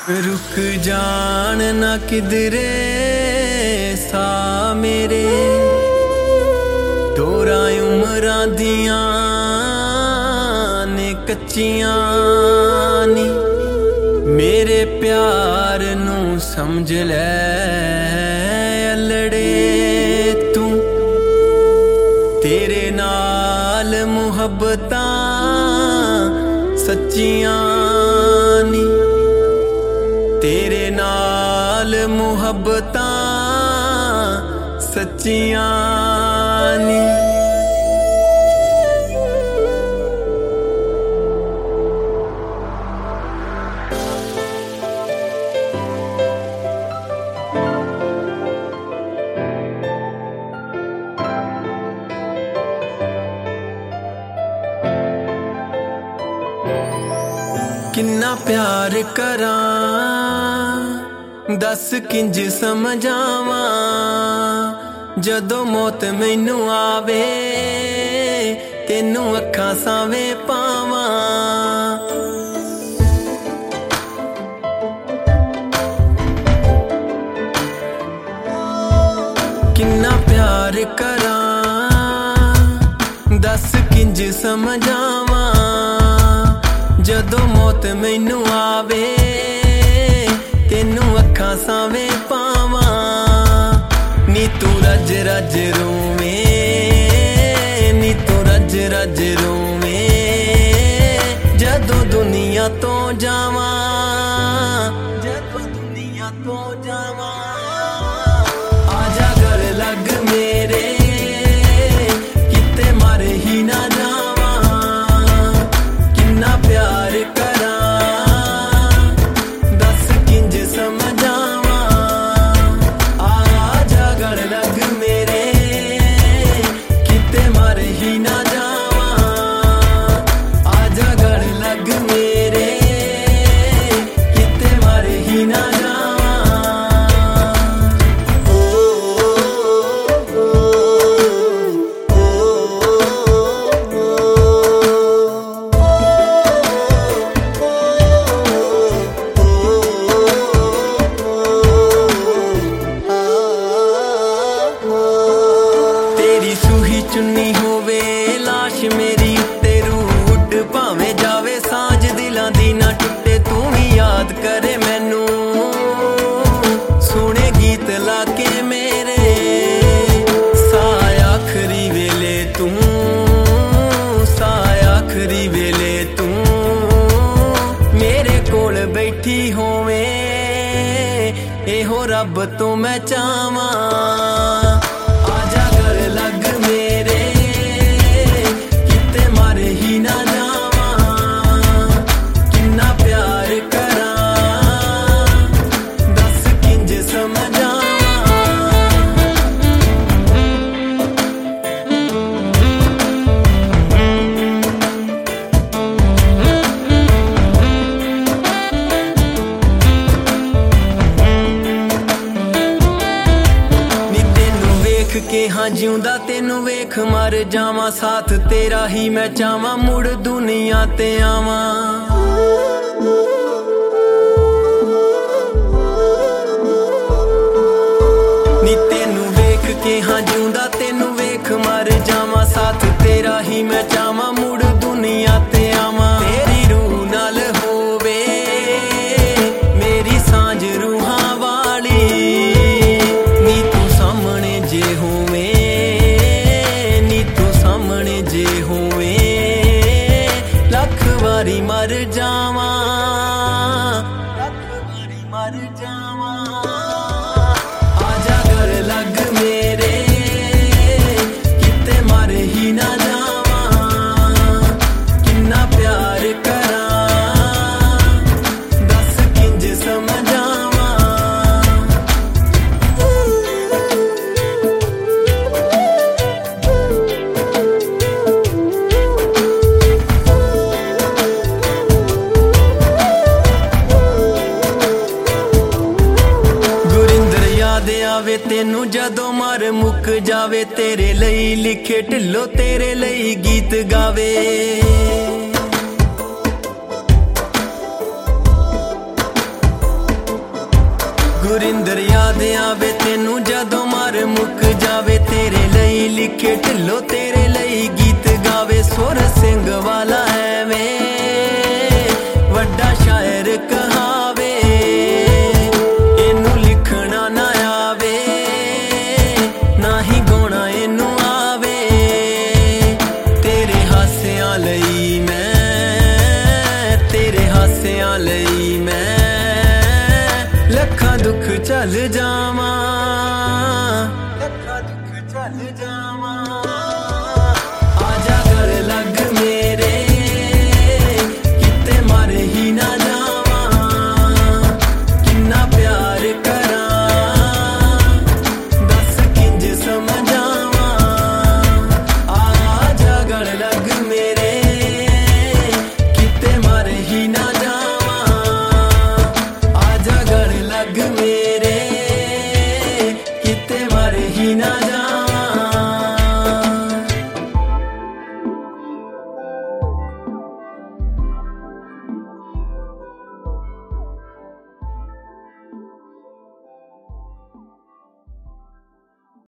रुक जान ना किधरे सा मेरे तोरा उमरां दियां ने कच्चियां नी मेरे प्यार नू समझ लै अल्लड़े तू तेरे नाल मुहब्बतां सच्चियां नी तेरे नाल मुहब्बतां सच्चियां नी किन्ना प्यार करां दस किंज समझावां जदों मौत मैनू आवे तेनू अखां सावें पावां किन्ना प्यार करां दस किंज समझावां जदों मौत मैनू आवे तेनू अखां सावें पावां नी तू रज रज रोवें नी तू रज रज रोवें जदों दुनिया तो जावां जदों दुनिया तो जावां आजा गल लग मेरे किते मर ही ना प्यार करां दस किंज समझावां आजा गल लग मेरे किते मर ही ना जावां आजा गल लग मेरे किते मर ही ना चुन्नी होवे लाश मेरी उत्ते रूह उड भावें जावे सांझ दिलां दी ना टुटे तू भी याद करे मैनू सोने गीत लाके मेरे साय आखरी वेले तू साय आखरी वेले तू मेरे कोल बैठी होवें एहो रब तो मैं चाहवां आजा गल लग मेरे किते मर ही ना जावां किन्ना प्यार करां दस किंज के हाँ जिउंदा तेनू वेख मर जावां साथ तेरा ही मैं चाहवां मुड़ दुनिया ते आवां नी तेनू वेख के हाँ जिउंदा तेनू वेख मर जावां साथ तेरा ही मैं चाहवां मुड़ दुनिया ते आवां तेरी रूह नाल होवे मेरी सांझ रूहां वाली नी तू सामने जे होवें नी तू सामने जे होवें लख वारी मर जावां लख वारी मर जावां आजा गल लग मेरे किते मर ही ना जावां किन्ना प्यार करां दस किंज समझावां आवे तेनू जदों मर मुक जावे तेरे लई लिखे ढिल्लो तेरे लई गीत गावे सुरिंदर याद आवे तेनू जदों मर मुक जावे, तेरे लई लिखे ढिल्लो तेरे लई गीत गावे। सुर सिंह वाला है मैं वड्डा शायर कहावे, इनू लिखना ना आवे ना ही गाना इनू आवे। तेरे हास्यां लई मैं, तेरे हास्यां लई मैं लखां दुख चल जावां।